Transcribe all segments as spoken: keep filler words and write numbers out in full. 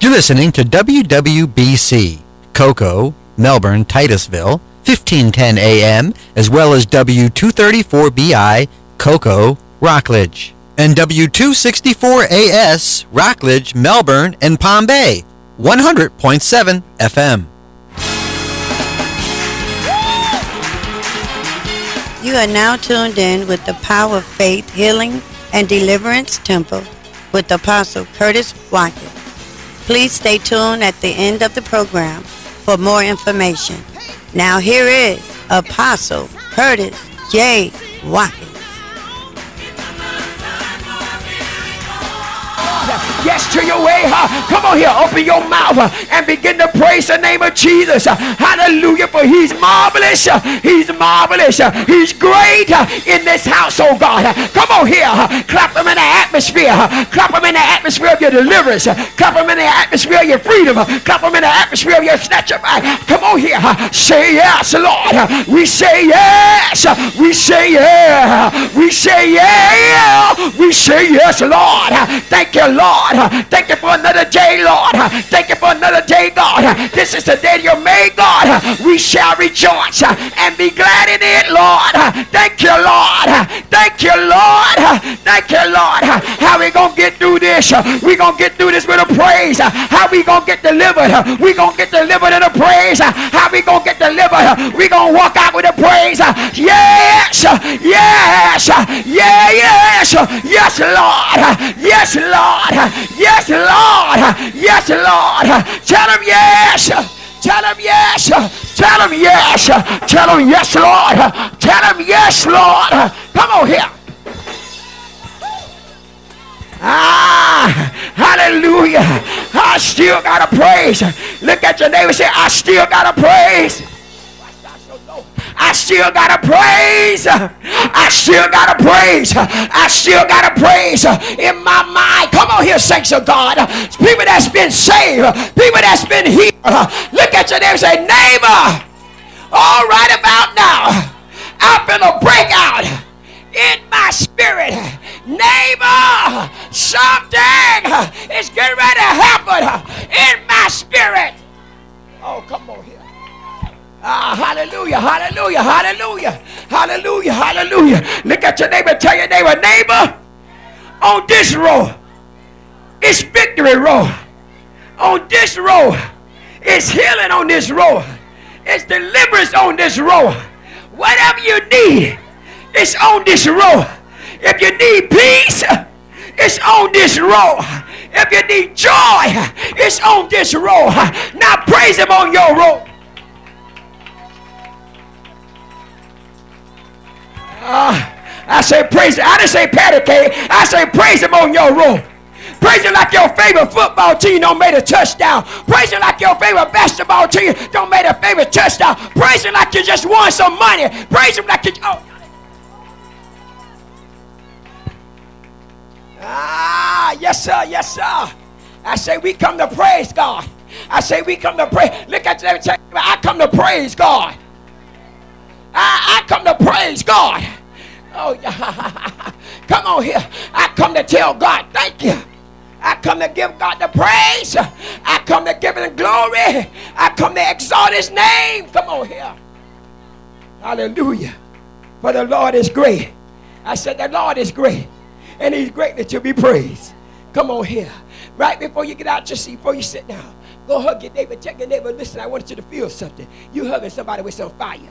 You're listening to W W B C, Cocoa, Melbourne, Titusville, fifteen ten A M, as well as W two thirty-four B I, Cocoa, Rockledge, and W two sixty-four A S, Rockledge, Melbourne, and Palm Bay, one hundred point seven F M. You are now tuned in with the Power of Faith, Healing, and Deliverance Temple with Apostle Curtis Watkins. Please stay tuned at the end of the program for more information. Now here is Apostle Curtis J. Watkins. Yes to your way. Huh? Come on here. Open your mouth uh, and begin to praise the name of Jesus. Uh, hallelujah. For he's marvelous. Uh, he's marvelous. Uh, he's great uh, in this house, oh God. Uh, come on here. Uh, clap him in the atmosphere. Uh, clap him in the atmosphere of your deliverance. Uh, clap him in the atmosphere of your freedom. Uh, clap him in the atmosphere of your snatch up. Uh, come on here. Uh, say yes, Lord. Uh, we say yes. Uh, we say yeah. We say yeah. We say yes, Lord. Uh, thank you, Lord. Thank you for another day, Lord. Thank you for another day, God. This is the day you made, God. We shall rejoice and be glad in it, Lord. Thank you, Lord. Thank you, Lord. Thank you, Lord. How we gonna get through this? We gonna get through this with a praise. How we gonna get delivered? We gonna get delivered in a praise. How we gonna get delivered? We gonna walk out with a praise. Yes, yes, yeah, yes, yes, Lord. Yes, Lord. Yes, Lord. Yes, Lord. Tell him yes. Tell him yes. Tell him yes. Tell him yes, Lord. Tell him yes, Lord. Come on here. Ah, hallelujah. I still got to praise. Look at your neighbor and say, I still got to praise. I still gotta praise. I still gotta praise. I still gotta praise in my mind. Come on here, saints of God. People that's been saved. People that's been healed. Look at your neighbor and say, neighbor, all right about now, I'm gonna break out in my spirit. Neighbor, something is getting ready to happen in my spirit. Oh, come on here. Ah, hallelujah, hallelujah, hallelujah, hallelujah, hallelujah. Look at your neighbor, tell your neighbor, neighbor, on this road, it's victory road. On this road, it's healing on this road. It's deliverance on this road. Whatever you need, it's on this road. If you need peace, it's on this road. If you need joy, it's on this road. Now praise him on your road. Uh, I say praise him. I didn't say patty cake. I say praise him on your road. Praise him like your favorite football team don't make a touchdown. Praise him like your favorite basketball team don't make a favorite touchdown. Praise him like you just won some money. Praise him like you... Oh. Ah, yes, sir. Yes, sir. I say we come to praise God. I say we come to pray. Look at them. I come to praise God. I, I come to praise God. Oh, yeah. Come on here. I come to tell God, thank you. I come to give God the praise. I come to give him glory. I come to exalt his name. Come on here. Hallelujah. For the Lord is great. I said the Lord is great. And he's greatly to be praised. Come on here. Right before you get out your seat, before you sit down, go hug your neighbor. Check your neighbor. Listen, I want you to feel something. You hugging somebody with some fire.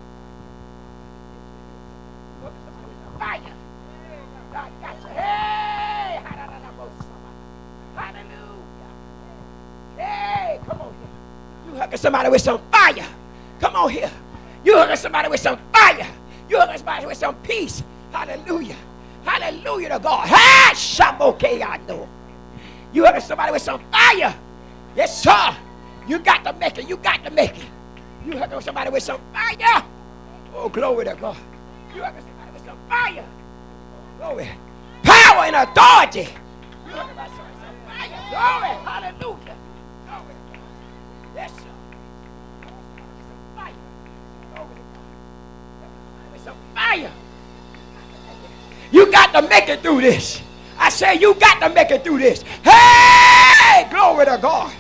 Fire. God got you. Hey, hallelujah. Hey, come on here. You hugging somebody with some fire. Come on here. You hugging somebody with some fire. You hugging somebody with some peace. Hallelujah. Hallelujah to God. Hey, Shabokeando. You hugging somebody with some fire. Yes, sir. You got to make it. You got to make it. You hugging somebody with some fire. Oh, glory to God. You hugging somebody with some fire. Glory. Power and authority. You hugging somebody with some fire. Glory. Hallelujah. Glory. Yes, sir. Some fire. Glory to God. With some fire. You got to make it through this. I say you got to make it through this. Hey! Hey, glory to God.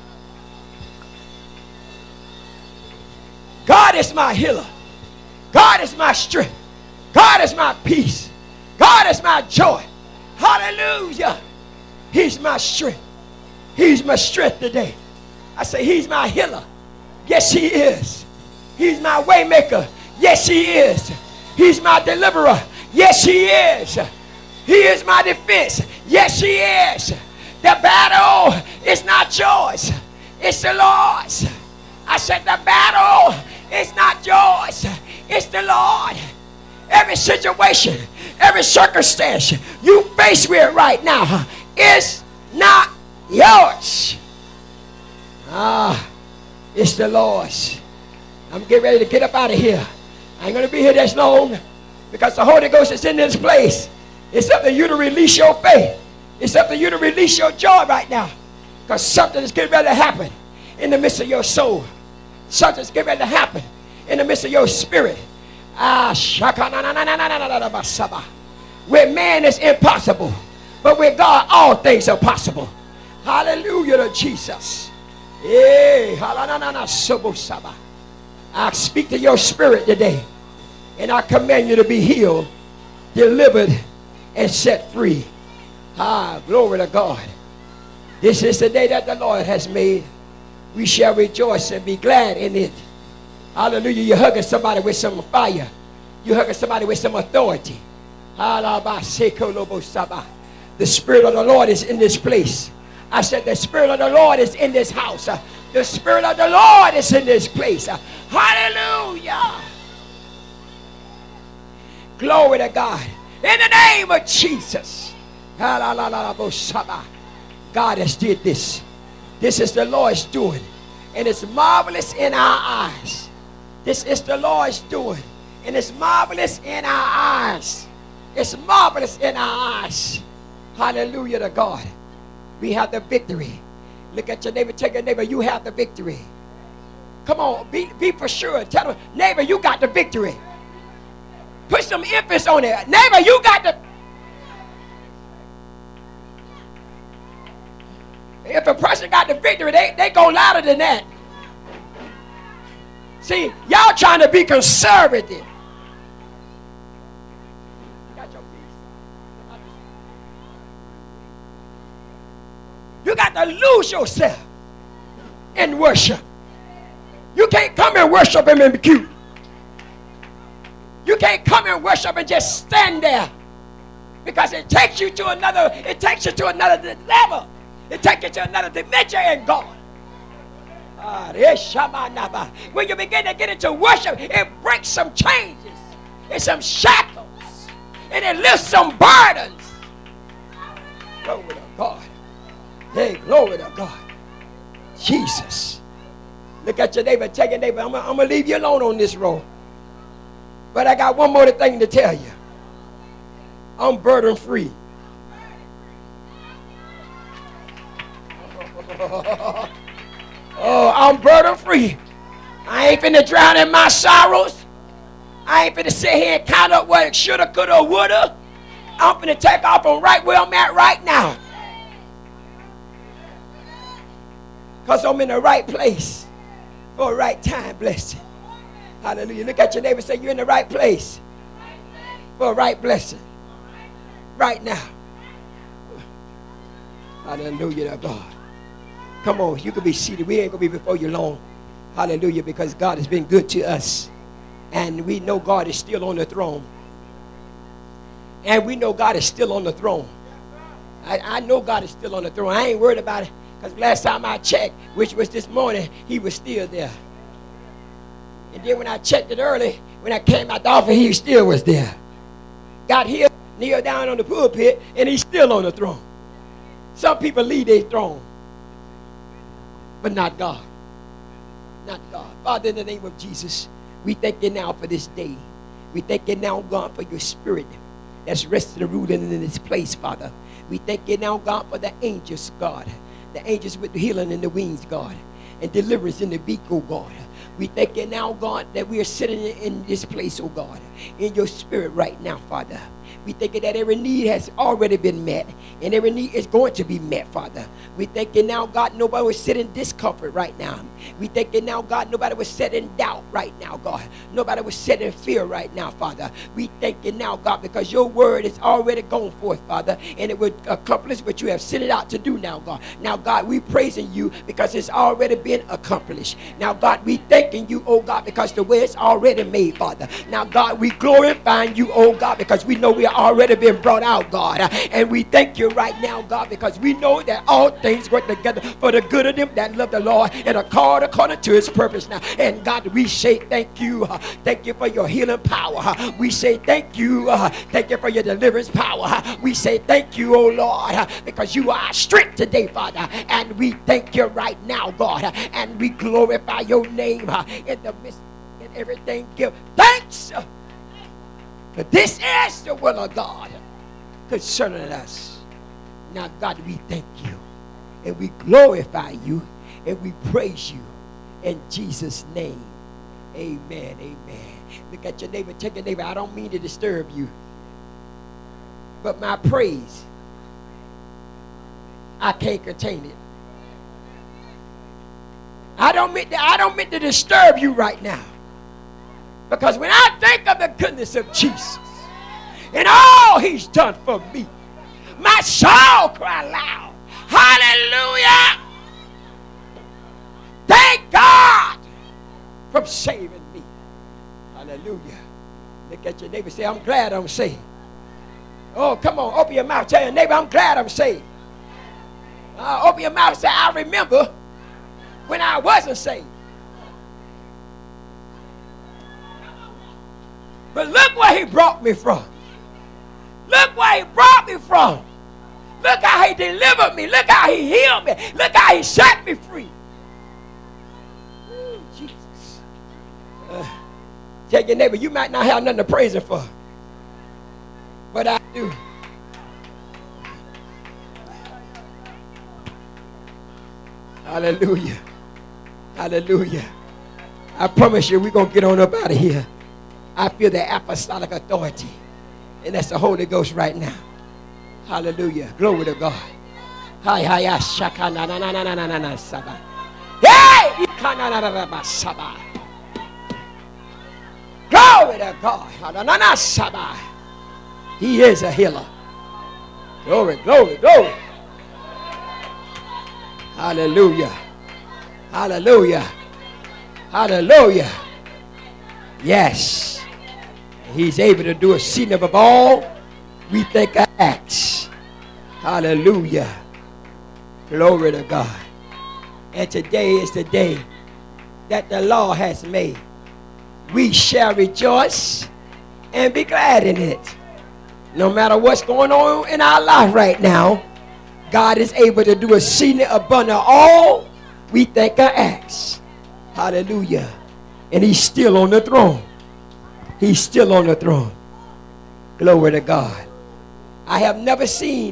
God is my healer. God is my strength. God is my peace. God is my joy. Hallelujah. He's my strength. He's my strength today. I say he's my healer. Yes, he is. He's my way maker. Yes, he is. He's my deliverer. Yes, he is. He is my defense. Yes, he is. The battle is not yours. It's the Lord's. I said the battle is not yours. It's the Lord. Every situation, every circumstance you face with right now is not yours. Ah, it's the Lord's. I'm getting ready to get up out of here. I ain't going to be here that long because the Holy Ghost is in this place. It's up to you to release your faith. It's up to you to release your joy right now because something is getting ready to happen in the midst of your soul. Something's getting ready to happen in the midst of your spirit. Ah, with man it's impossible, but with God all things are possible. Hallelujah to Jesus. I speak to your spirit today, and I command you to be healed, delivered, and set free. Ah, glory to God. This is the day that the Lord has made. We shall rejoice and be glad in it. Hallelujah. You're hugging somebody with some fire. You're hugging somebody with some authority. The Spirit of the Lord is in this place. I said the Spirit of the Lord is in this house. The Spirit of the Lord is in this place. Hallelujah. Glory to God. In the name of Jesus. God has did this. This is the Lord's doing. And it's marvelous in our eyes. This is the Lord's doing. And it's marvelous in our eyes. It's marvelous in our eyes. Hallelujah to God. We have the victory. Look at your neighbor. Tell your neighbor, you have the victory. Come on, be, be for sure. Tell them, neighbor, you got the victory. Put some emphasis on it. Neighbor, you got the... If a person got the victory, they, they go louder than that. See, y'all trying to be conservative. You got to lose yourself in worship. You can't come and worship him and be cute. You can't come and worship and just stand there, because it takes you to another, it takes you to another level. It takes you to another dimension in God. When you begin to get into worship, it breaks some changes and some shackles, and it lifts some burdens. Glory to God. Hey, glory to God. Jesus. Look at your neighbor. Tell your neighbor, I'm going to leave you alone on this road. But I got one more thing to tell you. I'm burden free. Oh, I'm burden free. I ain't finna drown in my sorrows. I ain't finna sit here and count up what it shoulda, coulda, woulda. I'm finna take off on right where I'm at right now. Because I'm in the right place for a right time, blessing. Hallelujah. Look at your neighbor and say, you're in the right place for a right blessing right now. Hallelujah to God. Come on, you can be seated. We ain't going to be before you long. Hallelujah, because God has been good to us. And we know God is still on the throne. And we know God is still on the throne. I, I know God is still on the throne. I ain't worried about it, because last time I checked, which was this morning, he was still there. And then when I checked it early, when I came out the office, he still was there. Got here, kneeled down on the pulpit, and he's still on the throne. Some people leave their throne, but not God. Not God. Father, in the name of Jesus, we thank you now for this day. We thank you now, God, for your spirit that's resting and ruling in this place, Father. We thank you now, God, for the angels, God. The angels with the healing in the wings, God. And deliverance in the beak, oh God. We thank you now, God, that we are sitting in this place, oh God. In your spirit right now, Father. We thank you that every need has already been met, and every need is going to be met, Father. We thank you now, God, nobody will sit in discomfort right now. We thank you now, God, nobody will sit in doubt right now, God. Nobody will sit in fear right now, Father. We thank you now, God, because your word is already gone forth, Father, and it will accomplish what you have sent it out to do now, God. Now, God, we praising you because it's already been accomplished. Now, God, we thanking you, oh God, because the way it's already made, Father. Now, God, we glorifying you, oh God, because we know we are already been brought out, God. And we thank you right now, God, because we know that all things work together for the good of them that love the Lord and are called according to his purpose now. And God, we say thank you. Uh, thank you for your healing power. Uh, we say thank you. Uh, thank you for your deliverance power. Uh, we say thank you, oh Lord, uh, because you are our strength today, Father. And we thank you right now, God. Uh, and we glorify your name uh, in the midst of everything. Give thanks. Uh, But this is the will of God concerning us. Now, God, we thank you and we glorify you and we praise you in Jesus' name. Amen. Amen. Look at your neighbor. Take your neighbor. I don't mean to disturb you, but my praise, I can't contain it. I don't mean to, I don't mean to disturb you right now. Because when I think of the goodness of Jesus and all he's done for me, my soul cry loud, hallelujah. Thank God for saving me. Hallelujah. Look at your neighbor and say, I'm glad I'm saved. Oh, come on, open your mouth. Tell your neighbor, I'm glad I'm saved. Uh, open your mouth and say, I remember when I wasn't saved. But look where he brought me from. Look where he brought me from. Look how he delivered me. Look how he healed me. Look how he set me free. Ooh, Jesus. Uh, tell your neighbor, you might not have nothing to praise him for, but I do. Hallelujah. Hallelujah. I promise you we're going to get on up out of here. I feel the apostolic authority. And that's the Holy Ghost right now. Hallelujah. Glory to God. Hi, hi, ya, shaka, na, na, na, na, na, na, na, saba. Hey! Ika, na, na, na, na, na, saba. Glory to God. Na, na, na, saba. He is a healer. Glory, glory, glory. Hallelujah. Hallelujah. Hallelujah. Yes. He's able to do exceeding above all we think or ask. Hallelujah. Glory to God. And today is the day that the Lord has made. We shall rejoice and be glad in it. No matter what's going on in our life right now, God is able to do exceeding above all we think or ask. Hallelujah. And he's still on the throne. He's still on the throne. Glory to God. I have never seen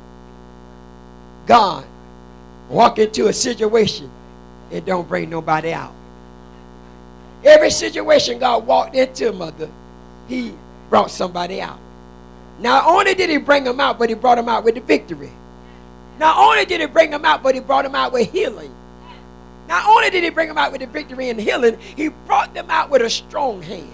God walk into a situation and don't bring nobody out. Every situation God walked into, mother, he brought somebody out. Not only did he bring them out, but he brought them out with the victory. Not only did he bring them out, but he brought them out with healing. Not only did he bring them out with the victory and healing, he brought them out with a strong hand.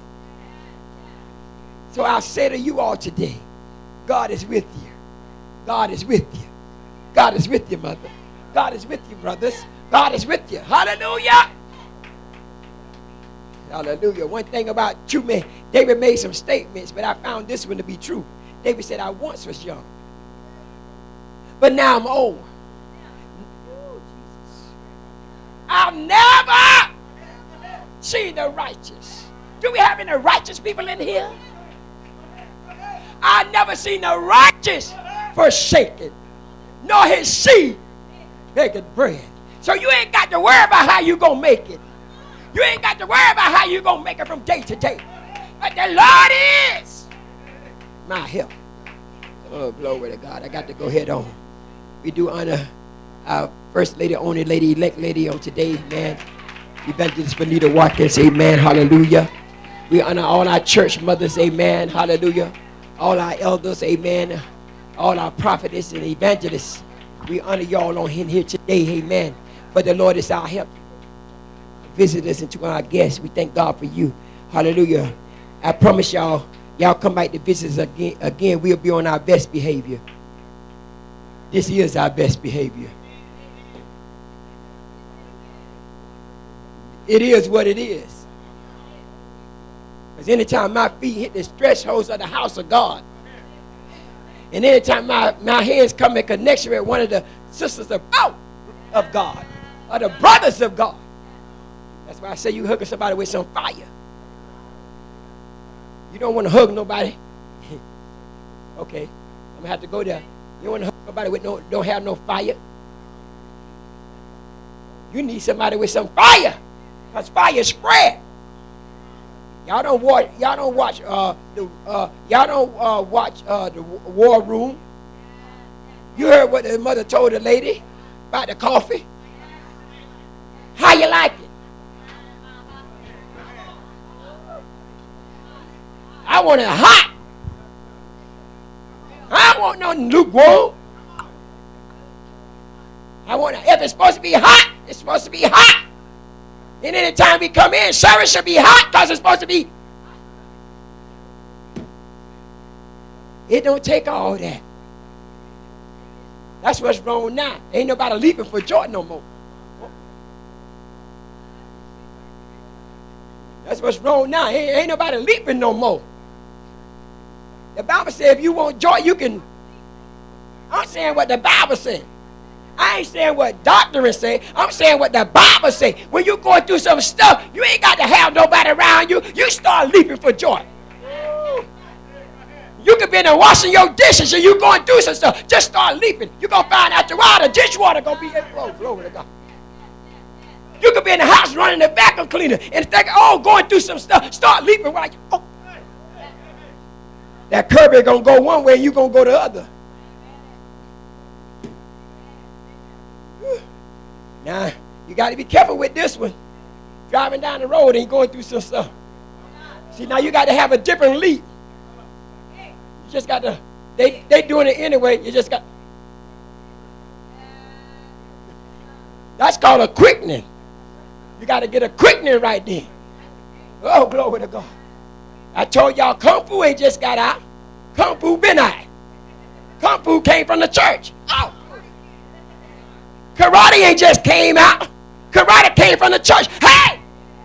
So I say to you all today, God is with you. God is with you. God is with you, mother. God is with you, brothers. God is with you. Hallelujah. Hallelujah. One thing about true men, David made some statements, but I found this one to be true. David said, I once was young, but now I'm old. Oh, Jesus. I've never seen the righteous. Do we have any righteous people in here? I've never seen the righteous forsaken, nor his seed making bread. So you ain't got to worry about how you going to make it. You ain't got to worry about how you going to make it from day to day. But the Lord is my help. Oh, glory to God. I got to go head on. We do honor our First Lady, only lady, elect lady on today, man. Evangelist Benita Watkins, amen, hallelujah. We honor all our church mothers, amen, hallelujah. all our elders, amen, all our prophets and evangelists. We honor y'all on in here today, amen. But the Lord is our help. Visit us and to our guests. We thank God for you. Hallelujah. I promise y'all, y'all come back to visit us again. Again, we'll be on our best behavior. This is our best behavior. It is what it is. Because anytime my feet hit the thresholds of the house of God, and anytime my, my hands come in connection with one of the sisters of, oh, of God, or the brothers of God, that's why I say you hug somebody with some fire. You don't want to hug nobody. Okay, I'm going to have to go there. You don't want to hug nobody with no, don't have no fire. You need somebody with some fire. Because fire spread. Y'all don't watch, y'all don't watch, uh, the, uh, y'all don't uh, watch uh, the War Room. You heard what the mother told the lady about the coffee? How you like it? I want it hot. I don't want nothing lukewarm. I want it, if it's supposed to be hot, it's supposed to be hot. And anytime we come in, service should be hot because it's supposed to be. It don't take all that. That's what's wrong now. Ain't nobody leaping for joy no more. That's what's wrong now. Ain't, ain't nobody leaping no more. The Bible says if you want joy, you can. I'm saying what the Bible says. I ain't saying what doctrine say. I'm saying what the Bible say. When you're going through some stuff, you ain't got to have nobody around you. You start leaping for joy. You could be in there washing your dishes and you going through some stuff. Just start leaping. You're going to find out the water, dishwater going to be in oh, glory to God. You could be in the house running the vacuum cleaner and think, oh, going through some stuff. Start leaping. Like, oh. That curb is going to go one way and you're going to go the other. Now, you got to be careful with this one. Driving down the road and going through some stuff. See, now you got to have a different leap. You just got to, they, they doing it anyway. You just got. That's called a quickening. You got to get a quickening right then. Oh, glory to God. I told y'all Kung Fu ain't just got out. Kung Fu been out. Kung Fu came from the church. Oh. Karate ain't just came out. Karate came from the church. Hey!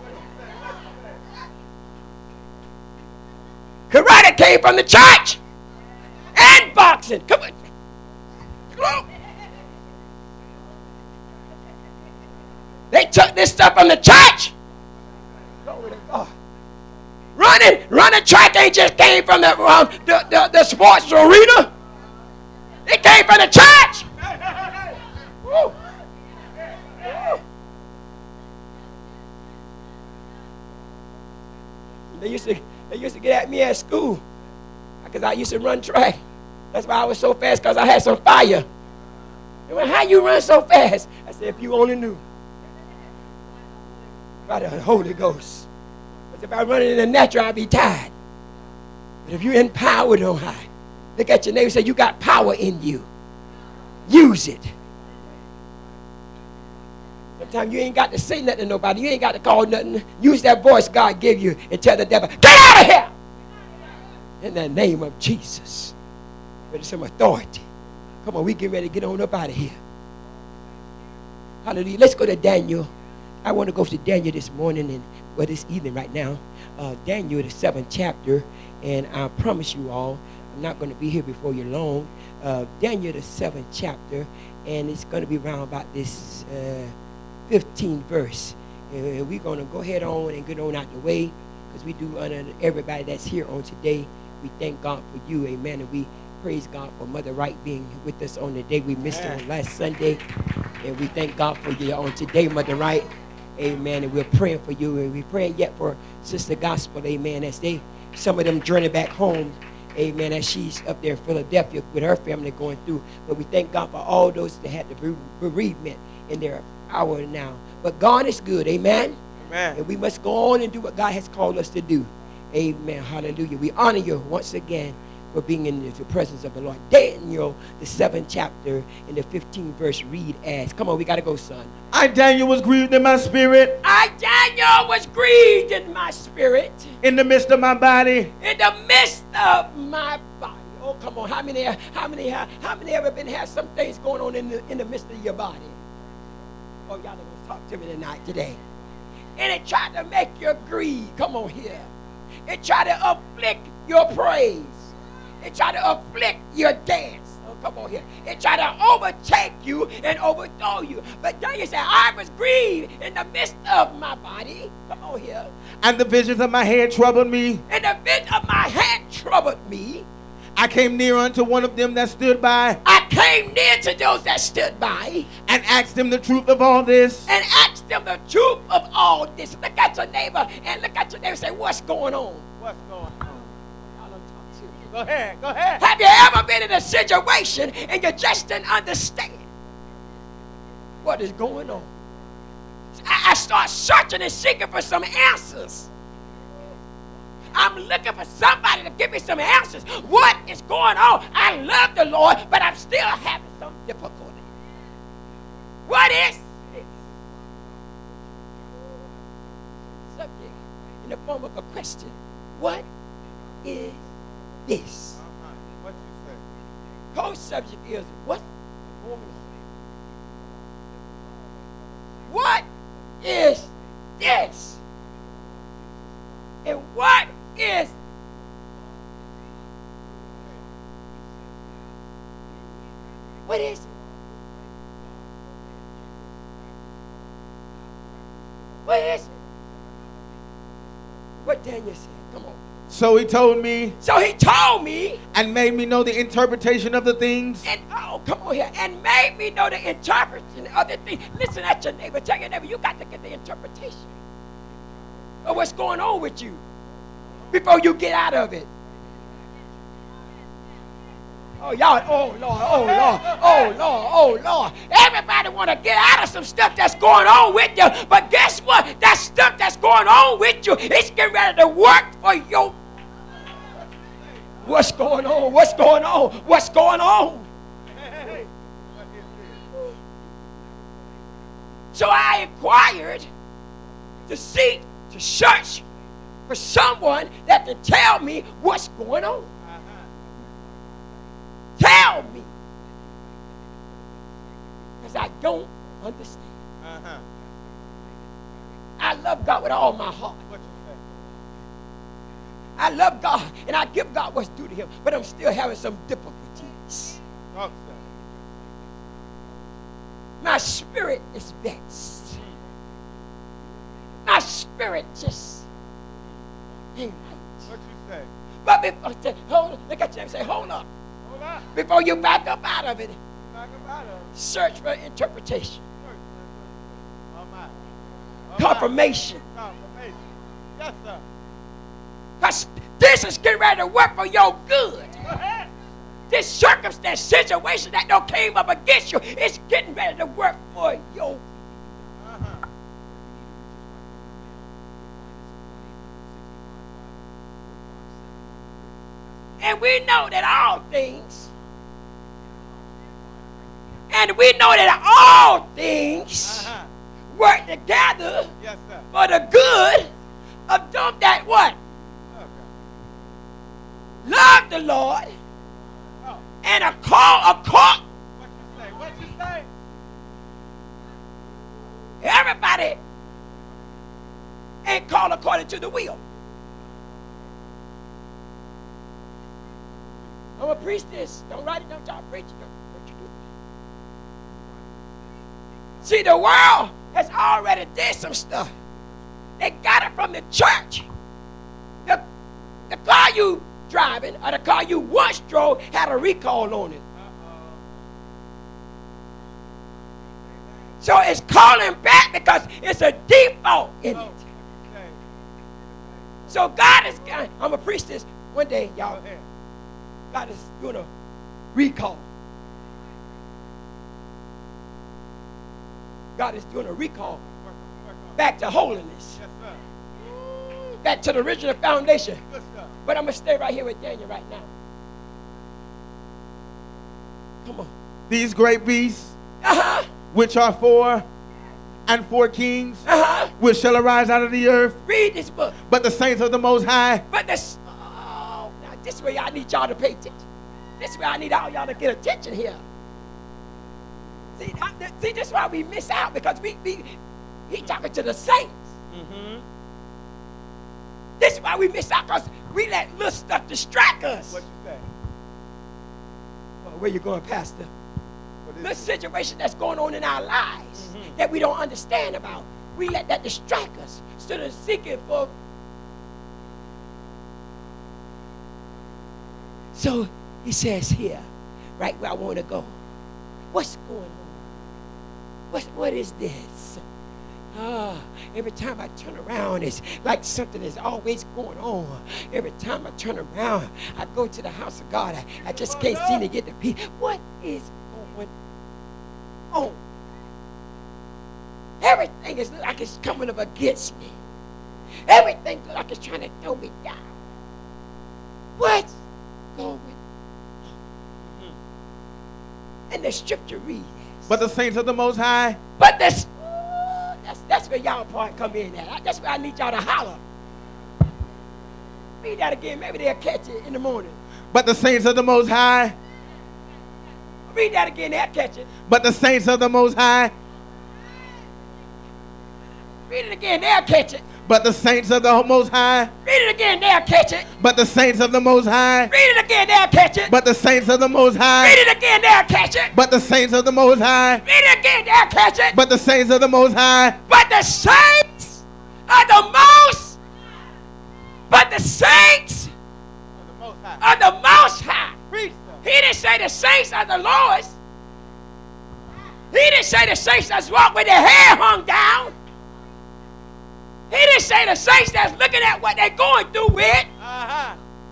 Karate came from the church. And boxing. Come on. Come on. They took this stuff from the church. Glory to God. Running, running track ain't just came from the, um, the, the, the sports arena. It came from the church. Woo. They used to they used to get at me at school because I used to run track. That's why I was so fast, because I had some fire. They went, how you run so fast? I said, if you only knew. By the Holy Ghost. Because if I run it in the natural, I'd be tired. But if you're empowered on high, look at your neighbor and say, you got power in you. Use it. Sometimes you ain't got to say nothing to nobody. You ain't got to call nothing. Use that voice God gave you and tell the devil, get out of here! In the name of Jesus. With some authority. Come on, we get ready to get on up out of here. Hallelujah. Let's go to Daniel. I want to go to Daniel this morning, and well, this evening right now. Uh, Daniel, the seventh chapter. And I promise you all, I'm not going to be here before you long. Uh, Daniel, the seventh chapter. And it's going to be around about this uh, fifteenth verse. Uh, we're going to go ahead on and get on out the way, because we do honor everybody that's here on today. We thank God for you, amen, and we praise God for Mother Wright being with us on the day. We missed her on last Sunday, and we thank God for you on today, Mother Wright, amen, and we're praying for you, and we're praying yet for Sister Gospel, amen, as they, some of them journey back home, amen, as she's up there in Philadelphia with her family going through. But we thank God for all those that had the bereavement in their hour now. But God is good, amen? Amen. And we must go on and do what God has called us to do. Amen. Hallelujah. We honor you once again for being in the presence of the Lord. Daniel, the seventh chapter, in the fifteenth verse, read as, come on, we got to go, son. I, Daniel, was grieved in my spirit. I, Daniel, was grieved in my spirit. In the midst of my body. In the midst of my body. Oh, come on. How many, how many, how, how many ever been have some things going on in the, in the midst of your body? Oh, y'all are going to talk to me tonight, today. And it tried to make you grieve. Come on here. It tried to afflict your praise. It tried to afflict your dance. Oh, come on here. It tried to overtake you and overthrow you. But Daniel said, I was grieved in the midst of my body. Come on here. And the visions of my head troubled me. And the vision of my head troubled me. I came near unto one of them that stood by. I came near to those that stood by. And asked them the truth of all this. And asked them the truth of all this. Look at your neighbor and look at your neighbor and say, what's going on? What's going on? Y'all don't talk to me. Go ahead, go ahead. Have you ever been in a situation and you just didn't understand what is going on? I, I start searching and seeking for some answers. I'm looking for somebody to give me some answers. What is going on? I love the Lord, but I'm still having some difficulty. What is this? Subject in the form of a question. What is this? Uh-huh. What you say? Co-subject is what's going on? What is this? And what is what is it? What is it? What Daniel said. Come on. So he told me. So he told me. And made me know the interpretation of the things. And oh, come on here. And made me know the interpretation of the things. Listen at your neighbor. Tell your neighbor, you got to get the interpretation of what's going on with you before you get out of it. Oh, y'all, oh, Lord, oh, Lord, oh, Lord, oh, Lord. Everybody want to get out of some stuff that's going on with you, but guess what? That stuff that's going on with you, it's getting ready to work for you. What's going on? What's going on? What's going on? So I inquired to seek, to search for someone that can tell me what's going on. Tell me. Because I don't understand. Uh-huh. I love God with all my heart. What you say? I love God, and I give God what's due to him, but I'm still having some difficulties. Talk, sir. My spirit is vexed. My spirit just ain't right. What you say? But before, hold, look at you and say, hold up. Hold on. Before you back up out of it, Back up out of it. search for interpretation, Oh, my. Oh, confirmation. my. Confirmation. Yes, sir. Because this is getting ready to work for your good. Go ahead. This circumstance, situation that don't came up against you, it's getting ready to work for your good. Uh-huh. And we know that all things, and we know that all things Uh-huh. work together Yes, sir. for the good of them that what? Okay. Love the Lord Oh, and a call, a call. what you say? What you say? Everybody ain't called according to the will. I'm gonna preach this. Don't write it, don't y'all preach it. Don't, don't you do it. See, the world has already did some stuff. They got it from the church. The, the car you driving or the car you once drove had a recall on it. Uh-oh. So it's calling back because it's a default in Oh, it. what you say? So God is, I'm going to preach this one day, Go y'all. ahead. God is doing a recall. God is doing a recall Work on, work on. back to holiness, Yes, sir. back to the original foundation. Good stuff. But I'm going to stay right here with Daniel right now. Come on. These great beasts, Uh-huh. which are four and four kings, Uh-huh. which shall arise out of the earth, Read this book. but the saints of the Most High. But this, oh, now this way I need y'all to pay attention. This way I need all y'all to get attention here. See, I, th- see, this is why we miss out, because we, we he talking to the saints. Mm-hmm. This is why we miss out, because we let little stuff distract us. What you say? Well, where you going, Pastor? What is The it? situation that's going on in our lives Mhm. that we don't understand about, we let that distract us instead of seeking for. So he says here, right where I want to go. What's going on? What, what is this? Ah, every time I turn around, it's like something is always going on. Every time I turn around, I go to the house of God. I, I just can't seem to get the peace. What is going on? Everything is like it's coming up against me. Everything looks like it's trying to throw me down. What's going on? And the scripture reads. But the saints of the Most High. But this, that's, that's where y'all part come in at. That's where I need y'all to holler. Read that again. Maybe they'll catch it in the morning. But the saints of the Most High. Read that again. They'll catch it. But the saints of the Most High. Read it again. They'll catch it. But the saints of the Most High. Read it again. They'll catch it. But the saints of the Most High. Read it again. They'll catch it. But the saints of the Most High. Read it again. They'll catch it. But the saints of the Most High. Read it again. They'll catch it. But the saints of the Most High. But the saints are the most. But the saints are the most high. He didn't say the saints are the lowest. He didn't say the saints that's walk with their hair hung down. He didn't say the saints that's looking at what they're going through with. Uh-huh.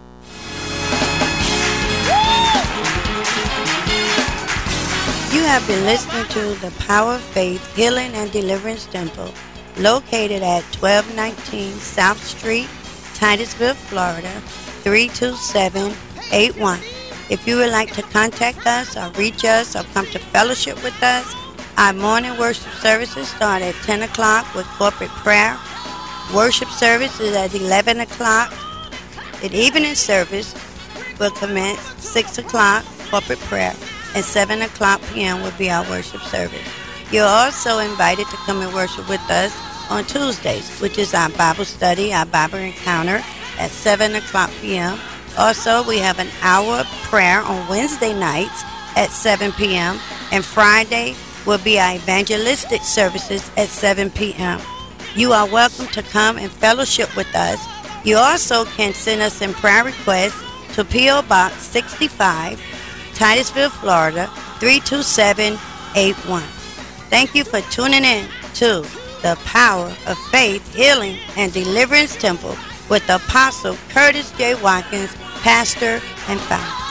You have been listening to the Power of Faith Healing and Deliverance Temple, located at twelve nineteen South Street, Titusville, Florida, three two seven eight one. If you would like to contact us or reach us or come to fellowship with us, our morning worship services start at ten o'clock with corporate prayer. Worship service is at eleven o'clock. The evening service will commence six o'clock, corporate prayer, and seven o'clock p.m. will be our worship service. You're also invited to come and worship with us on Tuesdays, which is our Bible study, our Bible encounter at seven o'clock p.m. Also, we have an hour of prayer on Wednesday nights at seven p.m. and Friday will be our evangelistic services at seven p.m. You are welcome to come and fellowship with us. You also can send us in prayer requests to P O. Box sixty-five, Titusville, Florida, three two seven eight one. Thank you for tuning in to the Power of Faith, Healing, and Deliverance Temple with Apostle Curtis J. Watkins, pastor and founder.